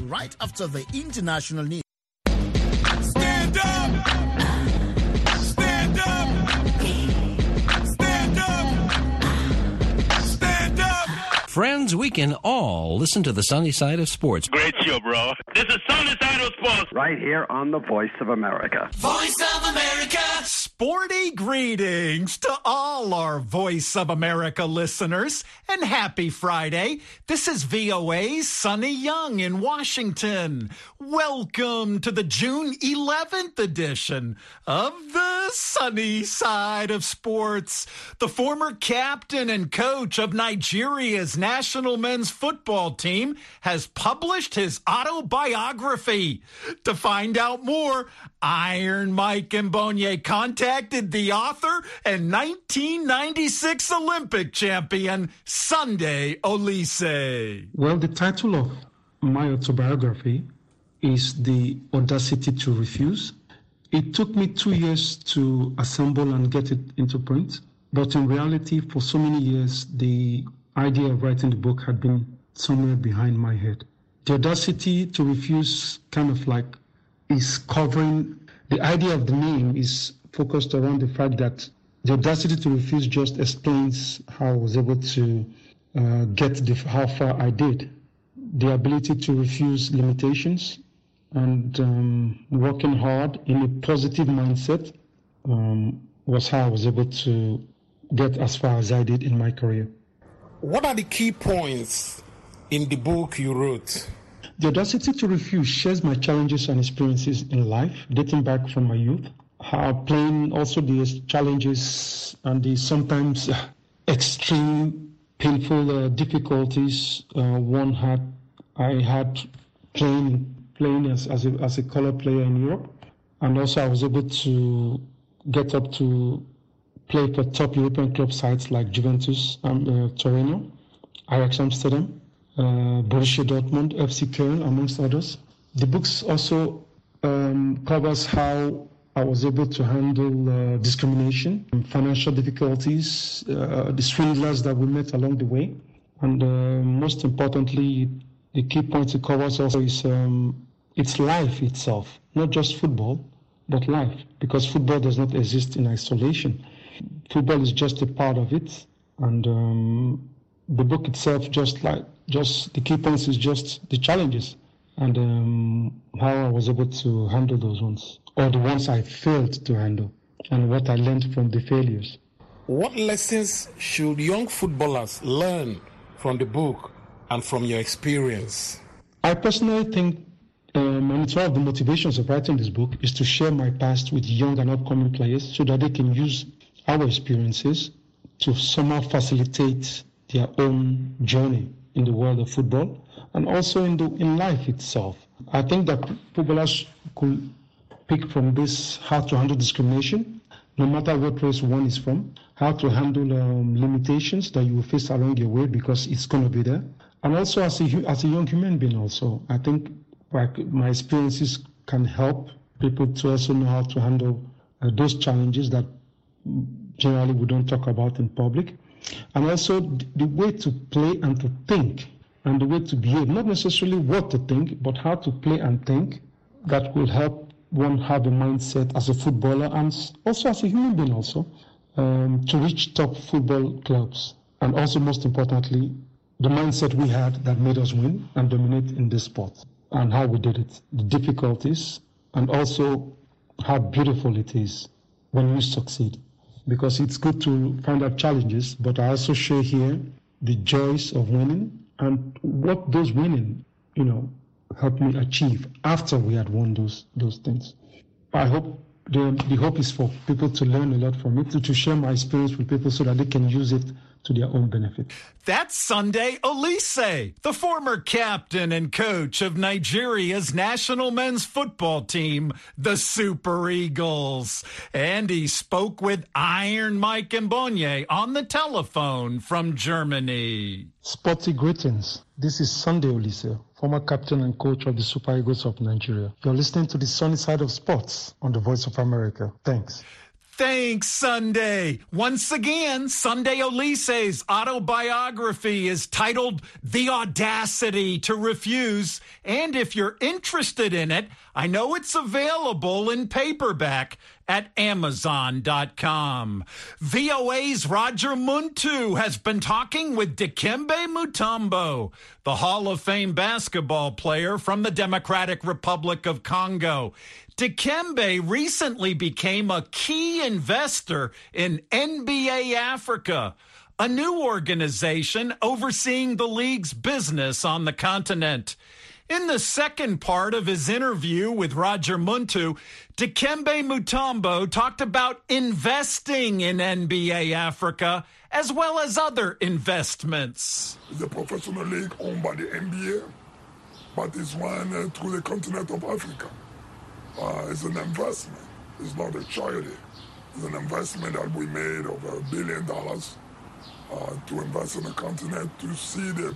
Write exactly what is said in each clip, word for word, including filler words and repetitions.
right after the international news. Stand up! Stand up! Stand up! Stand up! Friends, we can all listen to the sunny side of sports. Great show, bro. This is Sunny Side of Sports. Right here on the Voice of America. Voice of America! Sporty greetings to all our Voice of America listeners, and happy Friday. This is V O A's Sonny Young in Washington. Welcome to the June eleventh edition of the Sunny Side of Sports. The former captain and coach of Nigeria's national men's football team has published his autobiography. To find out more, Iron Mike Mbonye contacted the author and nineteen ninety-six Olympic champion Sunday Oliseh. Well, the title of my autobiography is The Audacity to Refuse. It took me two years to assemble and get it into print, but in reality, for so many years, the idea of writing the book had been somewhere behind my head. The audacity to refuse kind of like is covering, the idea of the name is focused around the fact that the audacity to refuse just explains how I was able to uh, get the, how far I did. The ability to refuse limitations and um, working hard in a positive mindset um, was how I was able to get as far as I did in my career. What are the key points in the book you wrote? The Audacity to Refuse shares my challenges and experiences in life, dating back from my youth. How playing also the challenges and the sometimes extreme, painful uh, difficulties uh, one had. I had playing playing as as a, as a color player in Europe, and also I was able to get up to play for top European club sides like Juventus, um, uh, Torino, Ajax Amsterdam, uh, Borussia Dortmund, F C Köln, amongst others. The book also um, covers how I was able to handle uh, discrimination, financial difficulties, uh, the swindlers that we met along the way, and uh, most importantly, the key points it covers also is um, it's life itself, not just football, but life, because football does not exist in isolation. Football is just a part of it, and um, the book itself, just like just the key points, is just the challenges and um, how I was able to handle those ones, or the ones I failed to handle, and what I learned from the failures. What lessons should young footballers learn from the book and from your experience? I personally think, um, and it's one of the motivations of writing this book, is to share my past with young and upcoming players so that they can use our experiences to somehow facilitate their own journey in the world of football and also in the in life itself. I think that footballers could pick from this how to handle discrimination, no matter what race one is from, how to handle um, limitations that you will face along your way because it's going to be there. And also as a, as a young human being also, I think like, my experiences can help people to also know how to handle uh, those challenges that generally we don't talk about in public. And also the way to play and to think and the way to behave, not necessarily what to think, but how to play and think, that will help one have a mindset as a footballer and also as a human being also um, to reach top football clubs. And also most importantly, the mindset we had that made us win and dominate in this sport and how we did it, the difficulties, and also how beautiful it is when we succeed. Because it's good to find out challenges, but I also share here the joys of winning and what those winning, you know, helped me achieve after we had won those those things. I hope the, the hope is for people to learn a lot from it, to, to share my experience with people so that they can use it to their own benefit. That's Sunday Oliseh, the former captain and coach of Nigeria's national men's football team, the Super Eagles. And he spoke with Iron Mike Mbonye on the telephone from Germany. Sporty greetings. This is Sunday Oliseh, former captain and coach of the Super Eagles of Nigeria. You're listening to the Sunny Side of Sports on the Voice of America. Thanks. Thanks, Sunday. Once again, Sunday Olise's autobiography is titled The Audacity to Refuse. And if you're interested in it, I know it's available in paperback at amazon dot com. V O A's Roger Muntu has been talking with Dikembe Mutombo, the Hall of Fame basketball player from the Democratic Republic of Congo. Dikembe recently became a key investor in N B A Africa, a new organization overseeing the league's business on the continent. In the second part of his interview with Roger Muntu, Dikembe Mutombo talked about investing in N B A Africa as well as other investments. It's a professional league owned by the N B A, but it's run uh, through the continent of Africa. Uh, it's an investment. It's not a charity. It's an investment that we made over a billion dollars uh, to invest in the continent to see the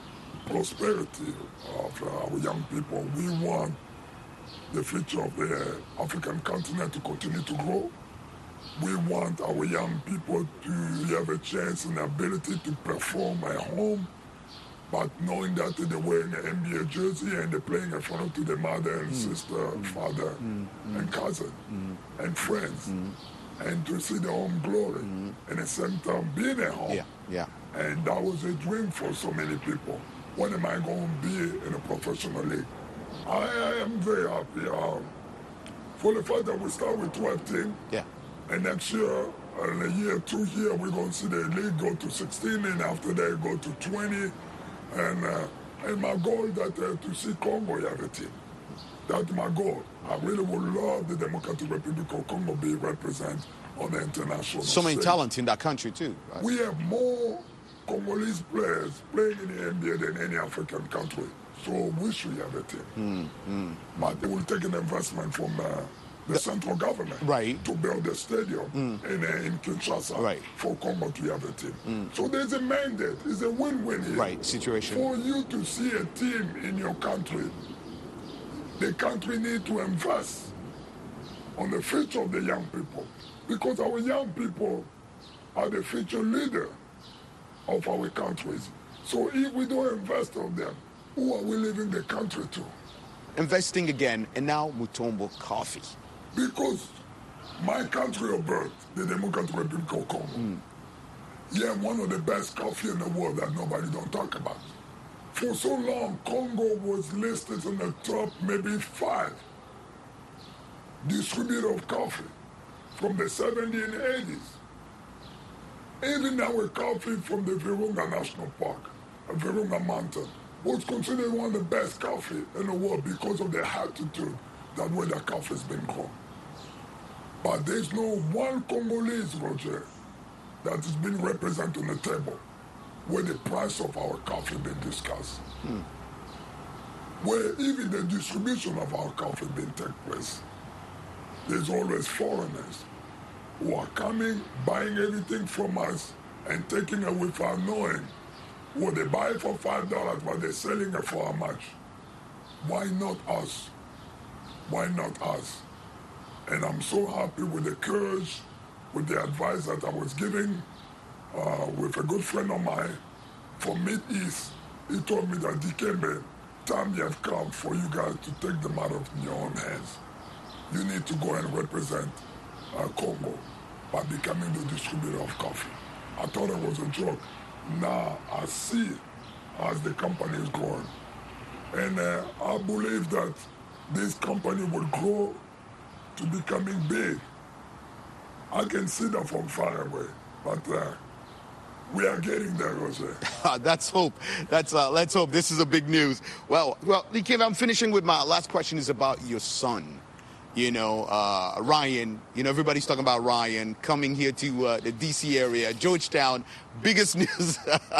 prosperity of uh, our young people. We want the future of the African continent to continue to grow. We want our young people to have a chance and ability to perform at home, but knowing that they're wearing an N B A jersey and they're playing in front of their mother and mm. sister, mm. father, mm. and cousin, mm. and friends, mm. and to see their own glory, mm. and at the same time being at home. Yeah, yeah. And that was a dream for so many people. When am I going to be in a professional league? I, I am very happy um, for the fact that we start with twelve teams. Yeah. And next year, in a year, two years, we're going to see the league go to sixteen, and after that, go to twenty. And uh, and my goal is that uh, to see Congo have a team. That's my goal. I really would love the Democratic Republic of Congo be represented on the international So many stage. talent in that country too. Right? We have more Congolese players playing in the N B A than any African country. So we should have a team. Mm, mm. But they will take an investment from uh, the, the central government right. to build a stadium mm. in, uh, in Kinshasa right. for Congo to have a team. Mm. So there's a mandate. It's a win-win here. Right, situation. For you to see a team in your country, the country needs to invest on the future of the young people. Because our young people are the future leader of our countries. So if we don't invest on them, who are we leaving the country to? Investing again, and now Mutombo Coffee. Because my country of birth, the Democratic Republic of Congo, mm. yeah, one of the best coffee in the world that nobody don't talk about. For so long, Congo was listed in the top maybe five distributor of coffee from the seventies and eighties. Even our coffee from the Virunga National Park, uh, Virunga Mountain, was considered one of the best coffee in the world because of the altitude that where the coffee has been grown. But there's no one Congolese, Roger, that is being represented on the table where the price of our coffee been discussed. Hmm. Where even the distribution of our coffee been take place. There's always foreigners who are coming, buying everything from us and taking it without knowing. Well, they buy it for five dollars, but they're selling it for how much? Why not us? Why not us? And I'm so happy with the courage, with the advice that I was giving uh, with a good friend of mine from Mid-East. He told me that, Dikembe, time have come for you guys to take the matter in your own hands. You need to go and represent uh, Congo by becoming the distributor of coffee. I thought it was a joke. Now I see as the company is growing. And uh, I believe that this company will grow to becoming big. I can see that from far away, but uh, we are getting there, Jose. That's hope. That's uh, let's hope. This is a big news. Well, well, Dikembe, I'm finishing with my last question is about your son. You know, uh, Ryan, you know, everybody's talking about Ryan coming here to uh, the D C area, Georgetown, biggest news.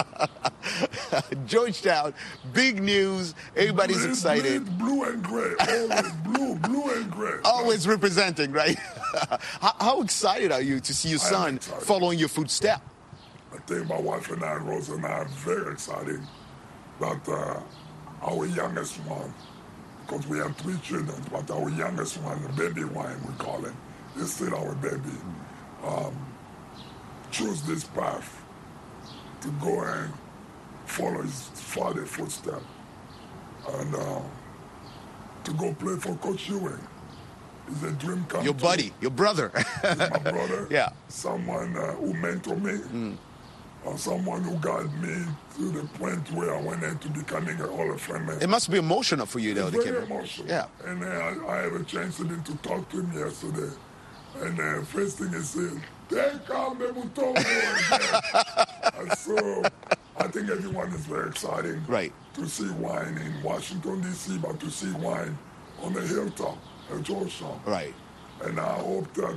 Georgetown, big news. Everybody's blue, excited. Blue and gray, always blue, blue and gray. Always right. Representing, right? how, how excited are you to see your son following your footsteps? I think my wife and I, Rosa and I, are very excited that uh, our youngest one, because we have three children, but our youngest one, the baby wine we call him, is still our baby. um, chose this path to go and follow his father's footsteps and uh, to go play for Coach Ewing. It's a dream come Your true. buddy, your brother. He's my brother. Yeah. Someone uh, who mentored me. Mm. Or someone who got me to the point where I went into becoming a Hall of Famer. It must be emotional for you, though, It's the very kid. emotional. Yeah. And uh, I, I had a chance even to talk to him yesterday. And uh, first thing he said, "There come the Mutombo again." And so I think everyone is very excited right. to see wine in Washington, D C, but to see wine on the hilltop at Georgetown. Right. And I hope that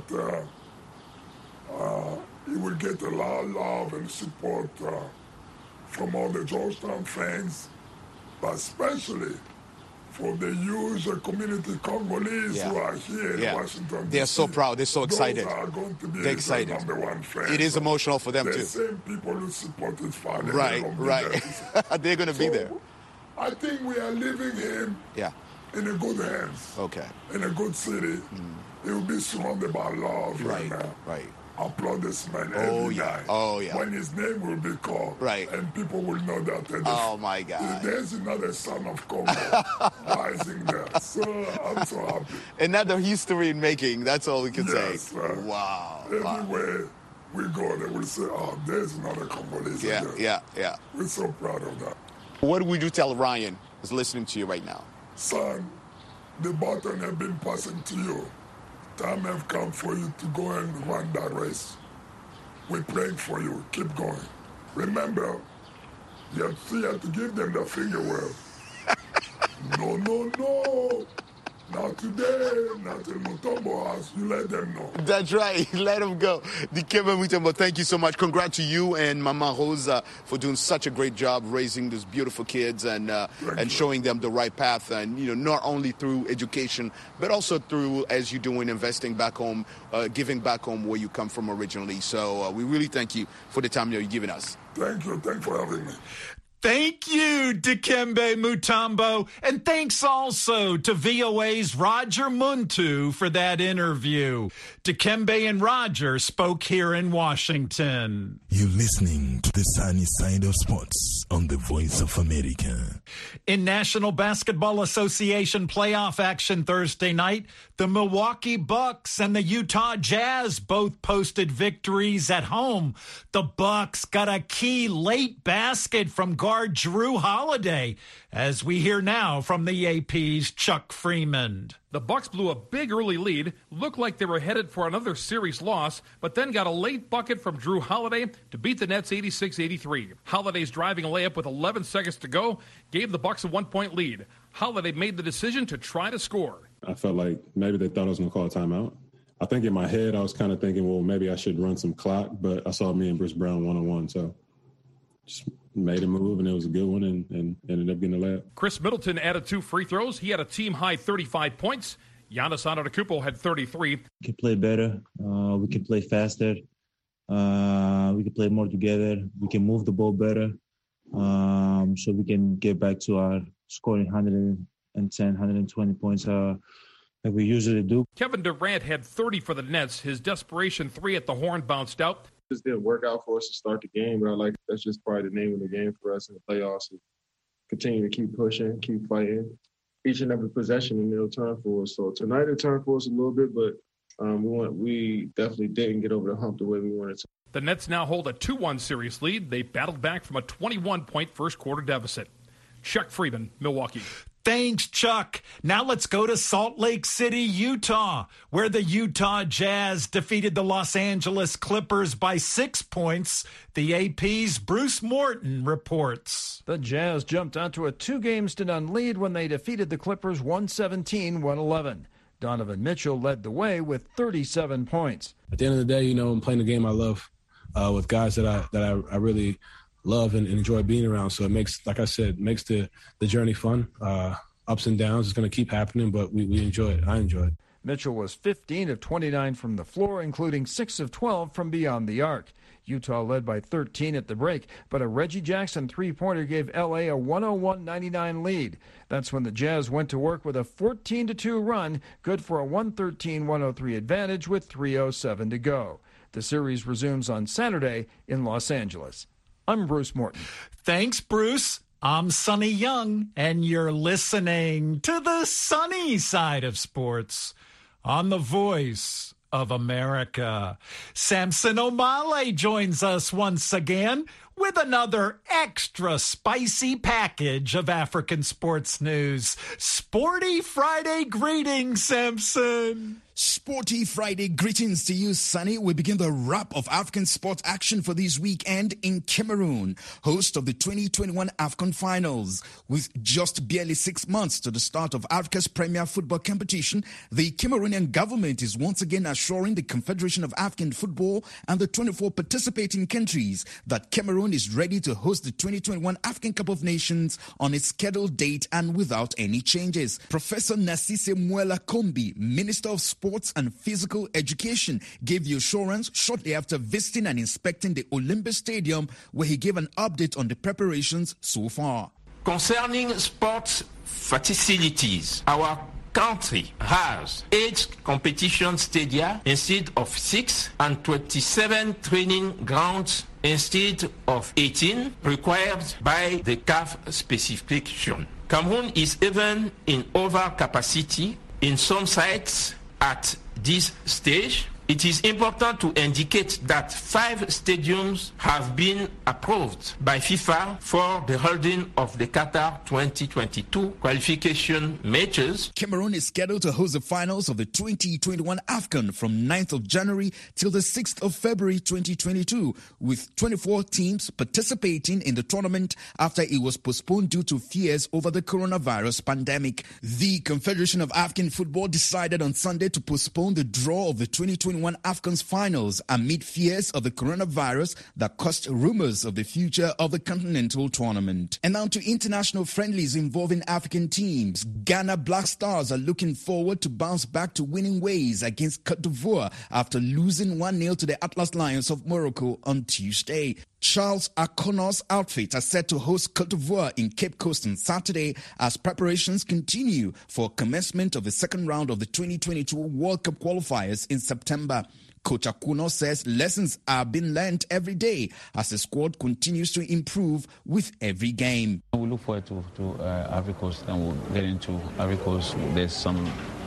uh, uh, he will get a lot of love and support uh, from all the Georgetown fans, but especially for the huge uh, community Congolese Yeah. who are here in Yeah. Washington. They're D C. so proud. They're so excited. Those are going to be They're his excited. number one fans. It is emotional for them, the too. same people who support his father. Right, they're gonna be right. there. They're going to be So, there. I think we are leaving him Yeah. in a good hands, Okay. in a good city. He will be surrounded by love. Right, And, uh, right. applaud this man Oh, every yeah. night. Oh, yeah. When his name will be called. Right. And people will know that. uh, Oh, my God. There's another son of Congo rising there. So I'm so happy. Another history in making. That's all we can Yes, say. sir. Wow. wow. Everywhere we go, they will say, oh, there's another Congolese. Yeah, again. yeah, yeah. We're so proud of that. What would you tell Ryan who's listening to you right now? Son, the baton has been passing to you. Time has come for you to go and run that race. We're praying for you. Keep going. Remember, you have, you have to give them the finger wave. No, no, no. Not today. Not in Mutombo house. You let them know. That's right. Let him go. Dikembe Mutombo, thank you so much. Congrats to you and Mama Rosa for doing such a great job raising these beautiful kids and uh, and you. showing them the right path. And, you know, not only through education, but also through, as you're doing, investing back home, uh, giving back home where you come from originally. So uh, we really thank you for the time you're giving us. Thank you. Thanks for having me. Thank you, Dikembe Mutombo. And thanks also to V O A's Roger Muntu for that interview. Dikembe and Roger spoke here in Washington. You're listening to the sunny side of sports on the Voice of America. In National Basketball Association playoff action Thursday night, the Milwaukee Bucks and the Utah Jazz both posted victories at home. The Bucks got a key late basket from guard Drew Holiday, as we hear now from the A P's Chuck Freeman. The Bucks blew a big early lead, looked like they were headed for another series loss, but then got a late bucket from Drew Holiday to beat the Nets eighty-six eighty-three. Holiday's driving a layup with eleven seconds to go gave the Bucks a one-point lead. Holiday made the decision to try to score. I felt like maybe they thought I was going to call a timeout. I think in my head I was kind of thinking, well, maybe I should run some clock, but I saw me and Bruce Brown one-on-one, so just made a move, and it was a good one, and, and ended up getting a layup. Chris Middleton added two free throws. He had a team-high thirty-five points. Giannis Antetokounmpo had thirty-three. We can play better. Uh, we can play faster. Uh, we can play more together. We can move the ball better, um, so we can get back to our scoring one hundred ten, one hundred twenty points uh, like we usually do. Kevin Durant had thirty for the Nets. His desperation three at the horn bounced out. Just didn't work out for us to start the game, but I like that's just part of the name of the game for us in the playoffs. And continue to keep pushing, keep fighting. Each and every possession, and it'll turn for us. So tonight it turned for us a little bit, but um, we want, we definitely didn't get over the hump the way we wanted to. The Nets now hold a two one series lead. They battled back from a twenty-one point first quarter deficit. Chuck Freeman, Milwaukee. Thanks, Chuck. Now let's go to Salt Lake City, Utah, where the Utah Jazz defeated the Los Angeles Clippers by six points. The A P's Bruce Morton reports. The Jazz jumped onto a two-games-to-none lead when they defeated the Clippers one seventeen to one eleven. Donovan Mitchell led the way with thirty-seven points. At the end of the day, you know, I'm playing the game I love uh, with guys that I that I, I really love and enjoy being around. So it makes, like I said, makes the, the journey fun. Uh, ups and downs. It's going to keep happening, but we, we enjoy it. I enjoy it. Mitchell was fifteen of twenty-nine from the floor, including six of twelve from beyond the arc. Utah led by thirteen at the break, but a Reggie Jackson three-pointer gave L A a one oh one ninety-nine lead. That's when the Jazz went to work with a fourteen to two run, good for a one thirteen one oh three advantage with three oh seven to go. The series resumes on Saturday in Los Angeles. I'm Bruce Morton. Thanks, Bruce. I'm Sonny Young, and you're listening to the sunny side of sports on the Voice of America. Samson Omale joins us once again with another extra spicy package of African sports news. Sporty Friday greetings, Samson. Sporty Friday greetings to you, Sonny. We begin the wrap of African sports action for this weekend in Cameroon, host of the twenty twenty-one AFCON Finals. With just barely six months to the start of Africa's premier football competition, the Cameroonian government is once again assuring the Confederation of African Football and the twenty-four participating countries that Cameroon is ready to host the twenty twenty-one African Cup of Nations on its scheduled date and without any changes. Professor Nassise Muela Kombi, Minister of Sports and Physical Education, gave the assurance shortly after visiting and inspecting the Olimbe Stadium, where he gave an update on the preparations so far. Concerning sports facilities, our country has eight competition stadia instead of six and twenty-seven training grounds instead of eighteen required by the C A F specification. Cameroon is even in overcapacity in some sites. At this stage, it is important to indicate that five stadiums have been approved by FIFA for the holding of the Qatar twenty twenty-two qualification matches. Cameroon is scheduled to host the finals of the twenty twenty-one AFCON from ninth of January till the sixth of February twenty twenty-two, with twenty-four teams participating in the tournament after it was postponed due to fears over the coronavirus pandemic. The Confederation of African Football decided on Sunday to postpone the draw of the twenty twenty-one AFCON's finals amid fears of the coronavirus that caused rumors of the future of the continental tournament. And now to international friendlies involving African teams. Ghana Black Stars are looking forward to bounce back to winning ways against Cote d'Ivoire after losing one nil to the Atlas Lions of Morocco on Tuesday. Charles Akono's outfit are set to host Cote d'Ivoire in Cape Coast on Saturday as preparations continue for commencement of the second round of the twenty twenty-two World Cup qualifiers in September. Coach Akuno says lessons are being learned every day as the squad continues to improve with every game. We look forward to, to uh, Ivory Coast, and we'll get into Ivory Coast. There's some,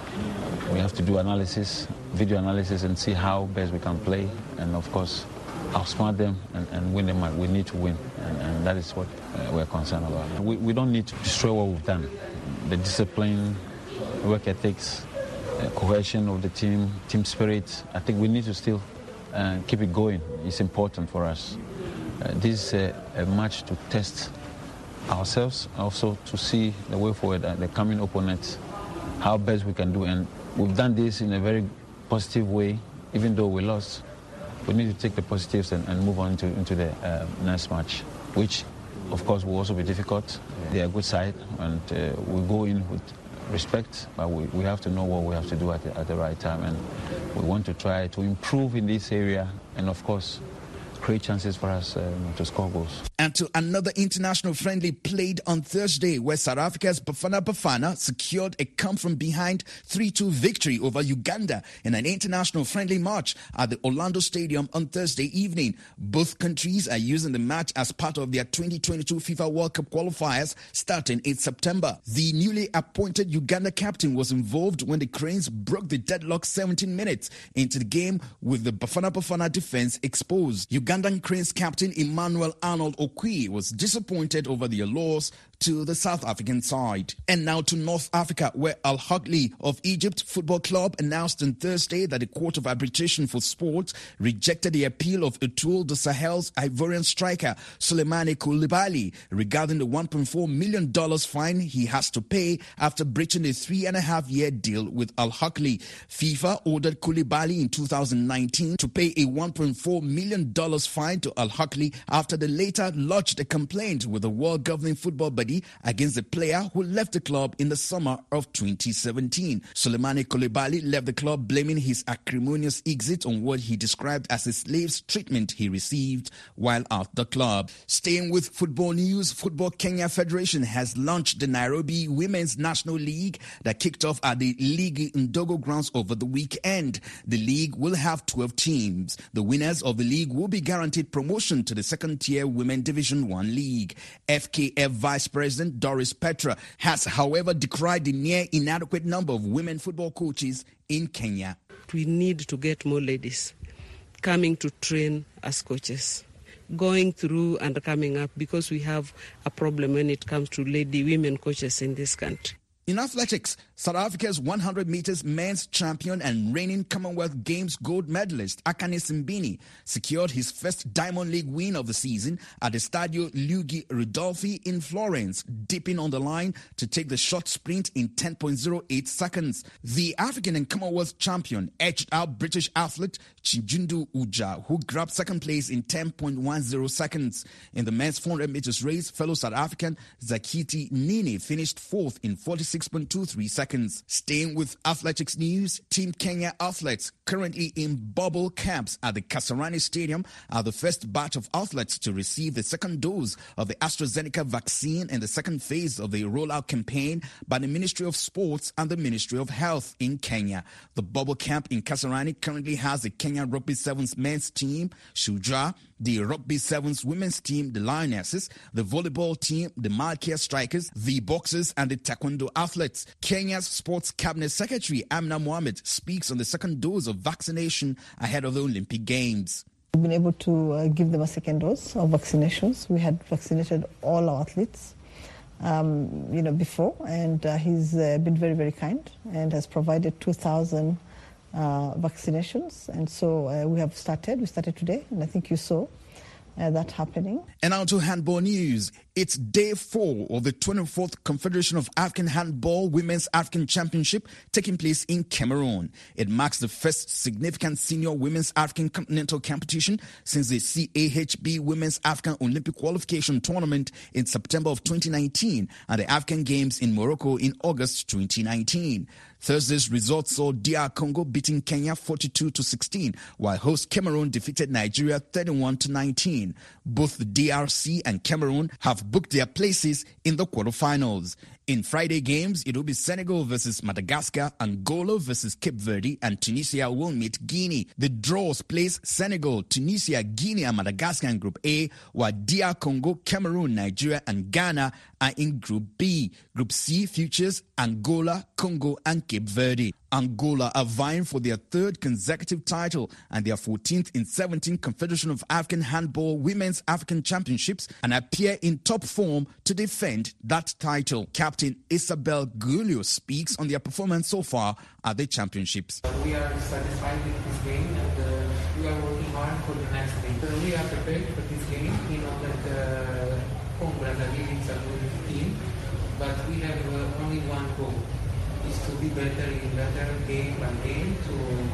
we have to do analysis, video analysis, and see how best we can play, and of course outsmart them and, and win them. We need to win, and, and that is what uh, we're concerned about. We, we don't need to destroy what we've done. The discipline, work ethics, uh, cohesion of the team, team spirit, I think we need to still uh, keep it going. It's important for us. Uh, this is a, a match to test ourselves, also to see the way forward, uh, the coming opponents, how best we can do. And we've done this in a very positive way, even though we lost. We need to take the positives and, and move on to, into the uh, next match, which, of course, will also be difficult. They are a good side, and uh, we go in with respect, but we, we have to know what we have to do at the, at the right time, and we want to try to improve in this area, and, of course, create chances for us um, to score goals. And to another international friendly played on Thursday, where South Africa's Bafana Bafana secured a come-from-behind three two victory over Uganda in an international friendly match at the Orlando Stadium on Thursday evening. Both countries are using the match as part of their twenty twenty-two FIFA World Cup qualifiers starting in September. The newly appointed Uganda captain was involved when the Cranes broke the deadlock seventeen minutes into the game with the Bafana Bafana defense exposed. Ugandan Cranes captain Emmanuel Arnold Okwi was disappointed over their loss to the South African side. And now to North Africa, where Al Ahly of Egypt Football Club announced on Thursday that the Court of Arbitration for Sport rejected the appeal of Etoile de Sahel's Ivorian striker Souleymane Koulibaly regarding the one point four million dollars fine he has to pay after breaching a three and a half year deal with Al Ahly. FIFA ordered Koulibaly in two thousand nineteen to pay a one point four million dollars fine to Al Ahly after the later lodged a complaint with the World Governing Football Body body against the player who left the club in the summer of twenty seventeen. Soleimani Coulibaly left the club blaming his acrimonious exit on what he described as a slave's treatment he received while at the club. Staying with football news, Football Kenya Federation has launched the Nairobi Women's National League that kicked off at the League Ndogo grounds over the weekend. The league will have twelve teams. The winners of the league will be guaranteed promotion to the second-tier Women Division one League. F K F Vice President Doris Petra has, however, decried the near inadequate number of women football coaches in Kenya. We need to get more ladies coming to train as coaches, going through and coming up, because we have a problem when it comes to lady women coaches in this country. In athletics, South Africa's one hundred meters men's champion and reigning Commonwealth Games gold medalist Akani Simbini secured his first Diamond League win of the season at the Stadio Luigi Ridolfi in Florence, dipping on the line to take the short sprint in ten point oh eight seconds. The African and Commonwealth champion edged out British athlete Chijundu Uja, who grabbed second place in ten point one oh seconds. In the men's four hundred meters race, fellow South African Zakiti Nini finished fourth in forty-six point two three seconds. Staying with athletics news, Team Kenya athletes currently in bubble camps at the Kasarani Stadium are the first batch of athletes to receive the second dose of the AstraZeneca vaccine in the second phase of the rollout campaign by the Ministry of Sports and the Ministry of Health in Kenya. The bubble camp in Kasarani currently has the Kenya Rugby Sevens men's team, Shujaa, the Rugby Sevens women's team, the Lionesses, the volleyball team, the Malkia Strikers, the boxers, and the Taekwondo athletes. Kenya's Sports Cabinet Secretary Amina Mohamed speaks on the second dose of vaccination ahead of the Olympic Games. We've been able to uh, give them a second dose of vaccinations. We had vaccinated all our athletes, um, you know, before, and uh, he's uh, been very, very kind and has provided two thousand uh, vaccinations. And so uh, we have started. We started today, and I think you saw uh, that happening. And now to handball news. It's day four of the twenty-fourth Confederation of African Handball Women's African Championship taking place in Cameroon. It marks the first significant senior women's African continental competition since the C A H B Women's African Olympic Qualification Tournament in September of twenty nineteen and the African Games in Morocco in August twenty nineteen. Thursday's results saw D R Congo beating Kenya forty-two to sixteen, while host Cameroon defeated Nigeria thirty-one to nineteen. Both the D R C and Cameroon have booked their places in the quarterfinals. In Friday games, it will be Senegal versus Madagascar, Angola versus Cape Verde, and Tunisia will meet Guinea. The draws place Senegal, Tunisia, Guinea, and Madagascar in Group A, while D R Congo, Cameroon, Nigeria, and Ghana are in Group B. Group C features Angola, Congo, and Cape Verde. Angola are vying for their third consecutive title and their fourteenth in seventeen Confederation of African Handball Women's African Championships and appear in top form to defend that title. Captain Isabel Gulio speaks on their performance so far at the championships. We are satisfied with this game and uh, we are working hard for the next game. So we are prepared for this game. We know that uh, Congo and Nigeria is a good team, but we have uh, only one goal. Is to be better in better game by game to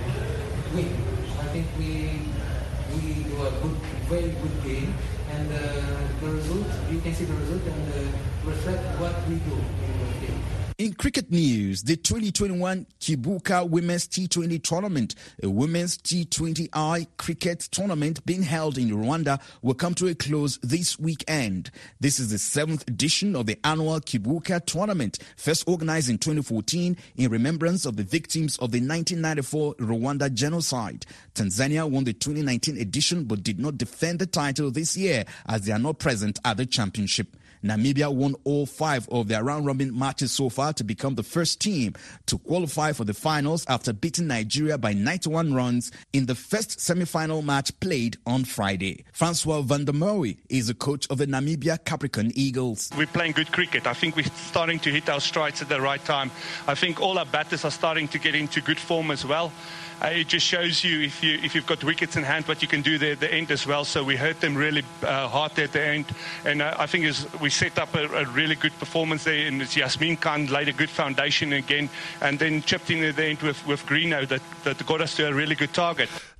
win. I think we we do a good, very good game, and uh, the result, you can see the result and uh, reflect what we do in the game. In cricket news, the twenty twenty-one Kibuka Women's T twenty Tournament, a women's T twenty I cricket tournament being held in Rwanda, will come to a close this weekend. This is the seventh edition of the annual Kibuka Tournament, first organized in twenty fourteen in remembrance of the victims of the nineteen ninety-four Rwanda genocide. Tanzania won the twenty nineteen edition but did not defend the title this year as they are not present at the championship. Namibia won all five of their round-robin matches so far to become the first team to qualify for the finals after beating Nigeria by ninety-one runs in the first semi-final match played on Friday. Francois van der Merwe is the coach of the Namibia Capricorn Eagles. We're playing good cricket. I think we're starting to hit our strides at the right time. I think all our batters are starting to get into good form as well. Uh, it just shows you if you if you've got wickets in hand what you can do there at the end as well. So we hurt them really uh, hard there at the end, and uh, I think is we set up a, a really good performance there. And it's Yasmin Khan laid a good foundation again, and then chipped in at the end with with Greeno that that got us to a really good target.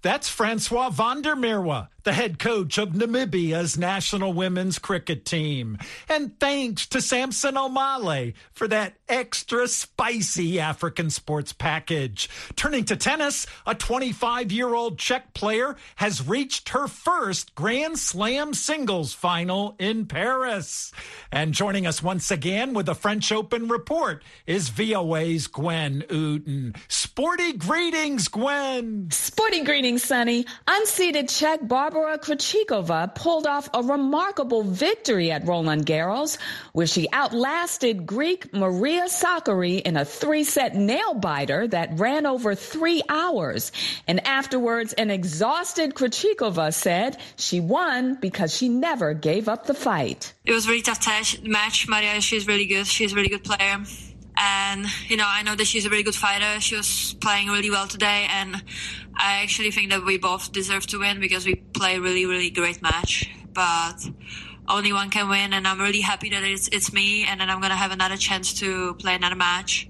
That's Francois van der Merwe, the head coach of Namibia's national women's cricket team. And thanks to Samson Omale for that extra spicy African sports package. Turning to tennis, a twenty-five-year-old Czech player has reached her first Grand Slam singles final in Paris. And joining us once again with the French Open report is V O A's Gwen Uten. Sporty greetings, Gwen. Sporty greetings, Sonny. Unseeded Czech Barbara Krejcikova pulled off a remarkable victory at Roland Garros, where she outlasted Greek Maria Sakkari in a three-set nail-biter that ran over three hours. And afterwards, an exhausted Krejcikova said she won because she never gave up the fight. It was a really tough t- match. Maria, she's really good. She's a really good player. And, you know, I know that she's a really good fighter. She was playing really well today. And I actually think that we both deserve to win because we play a really, really great match. But only one can win. And I'm really happy that it's, it's me. And then I'm going to have another chance to play another match.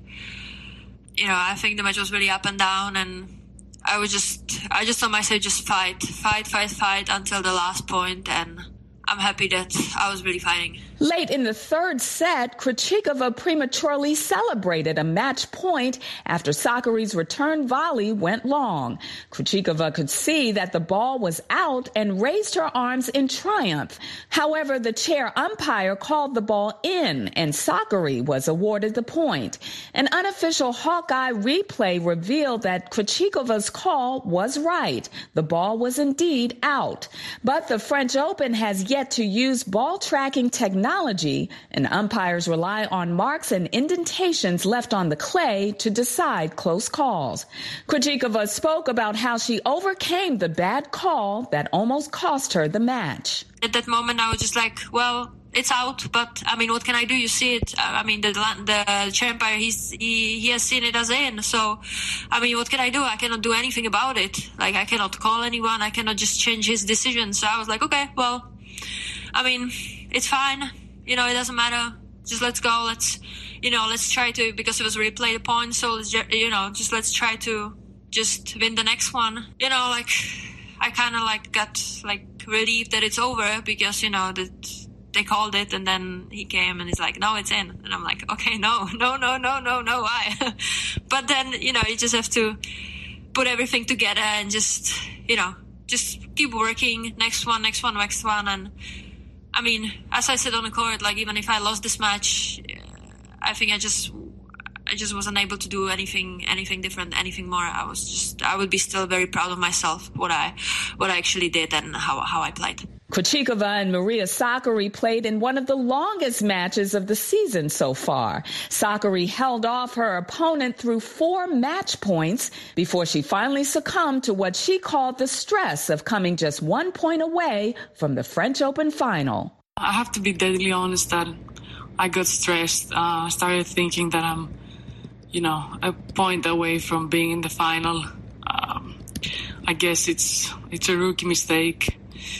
You know, I think the match was really up and down. And I was just, I just told myself, just fight, fight, fight, fight until the last point. And I'm happy that I was really fighting. Late in the third set, Krejcikova prematurely celebrated a match point after Sakkari's return volley went long. Krejcikova could see that the ball was out and raised her arms in triumph. However, the chair umpire called the ball in, and Sakkari was awarded the point. An unofficial Hawkeye replay revealed that Krejcikova's call was right. The ball was indeed out. But the French Open has yet to use ball tracking technology Technology, and umpires rely on marks and indentations left on the clay to decide close calls. Krejcikova spoke about how she overcame the bad call that almost cost her the match. At that moment, I was just like, well, it's out, but I mean, what can I do? You see it. I mean, the the chair umpire, he's, he, he has seen it as in. So, I mean, what can I do? I cannot do anything about it. Like, I cannot call anyone. I cannot just change his decision. So I was like, okay, well, I mean, it's fine. You know, it doesn't matter. Just let's go. Let's, you know, let's try to, because it was really play the point. So, let's, you know, just let's try to just win the next one. You know, like, I kind of like got like relieved that it's over because, you know, that they called it and then he came and he's like, no, it's in. And I'm like, okay, no, no, no, no, no, no, why? But then, you know, you just have to put everything together and just, you know, just keep working. Next one, next one, next one. And I mean, as I said on the court, like even if I lost this match, I think I just, I just wasn't able to do anything, anything different, anything more. I was just, I would be still very proud of myself, what I, what I actually did and how, how I played. Krejcikova and Maria Sakkari played in one of the longest matches of the season so far. Sakkari held off her opponent through four match points before she finally succumbed to what she called the stress of coming just one point away from the French Open final. I have to be deadly honest that I got stressed. Uh, I started thinking that I'm, you know, a point away from being in the final. Um, I guess it's it's a rookie mistake.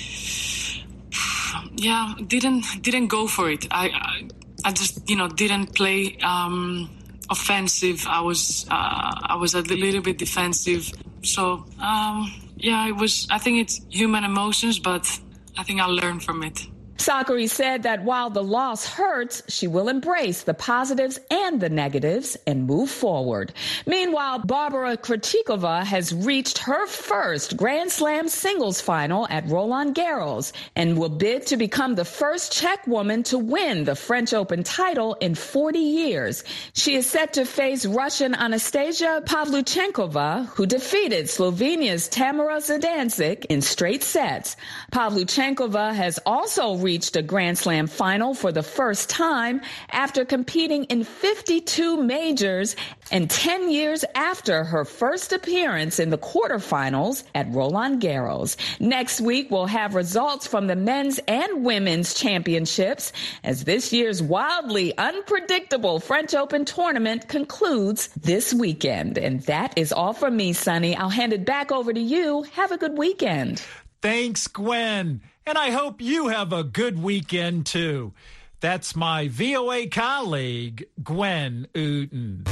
Yeah, didn't didn't go for it. I, I I just you know didn't play um, offensive. I was uh, I was a little bit defensive. So um, yeah, it was. I think it's human emotions, but I think I'll learn from it. Sakkari said that while the loss hurts, she will embrace the positives and the negatives and move forward. Meanwhile, Barbara Krejcikova has reached her first Grand Slam singles final at Roland Garros and will bid to become the first Czech woman to win the French Open title in forty years. She is set to face Russian Anastasia Pavlyuchenkova, who defeated Slovenia's Tamara Zidansek in straight sets. Pavlyuchenkova has also reached a Grand Slam final for the first time after competing in fifty-two majors and ten years after her first appearance in the quarterfinals at Roland Garros. Next week, we'll have results from the men's and women's championships as this year's wildly unpredictable French Open tournament concludes this weekend. And that is all from me, Sonny. I'll hand it back over to you. Have a good weekend. Thanks, Gwen. And I hope you have a good weekend, too. That's my V O A colleague, Gwen Uten.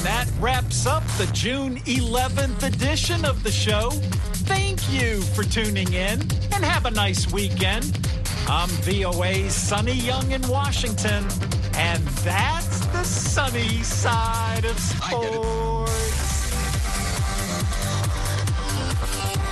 that wraps up the June eleventh edition of the show. Thank you for tuning in, and have a nice weekend. I'm V O A's Sonny Young in Washington, and that's the sunny side of sports.